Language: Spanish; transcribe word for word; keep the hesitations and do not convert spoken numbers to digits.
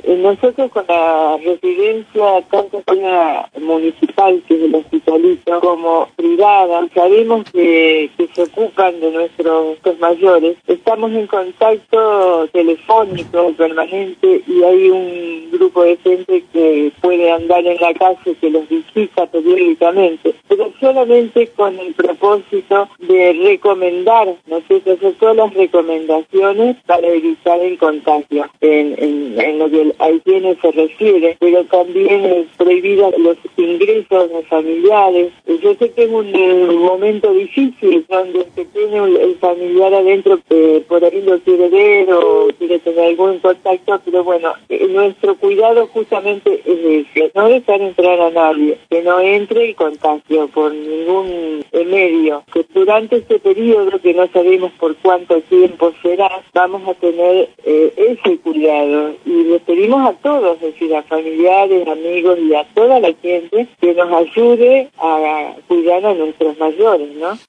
Eh, nosotros con la residencia, tanto sea municipal, que es el hospitalito, como privada, sabemos que, que se ocupan de nuestros, nuestros mayores. Estamos en contacto telefónico permanente y hay un grupo de gente que puede andar en la calle, que los visita periódicamente, pero solamente con el propósito de recomendar, ¿no es cierto?, hacer todas las recomendaciones para evitar el contagio en, en, en lo que a higiene se refiere, pero también es prohibida los ingresos de familiares. Yo sé que es un, un momento difícil donde se tiene el familiar adentro que por ahí lo quiere ver o quiere tener algún contacto, pero bueno, eh, nuestro cuidado justamente es ese, no dejar entrar a nadie, que no entre el contagio por ningún eh, medio, que durante este periodo, que no sabemos por cuánto tiempo será, vamos a tener eh, ese cuidado, y les pedimos a todos, es decir, a familiares, amigos y a toda la gente que nos ayude a cuidar a nuestros mayores, ¿no?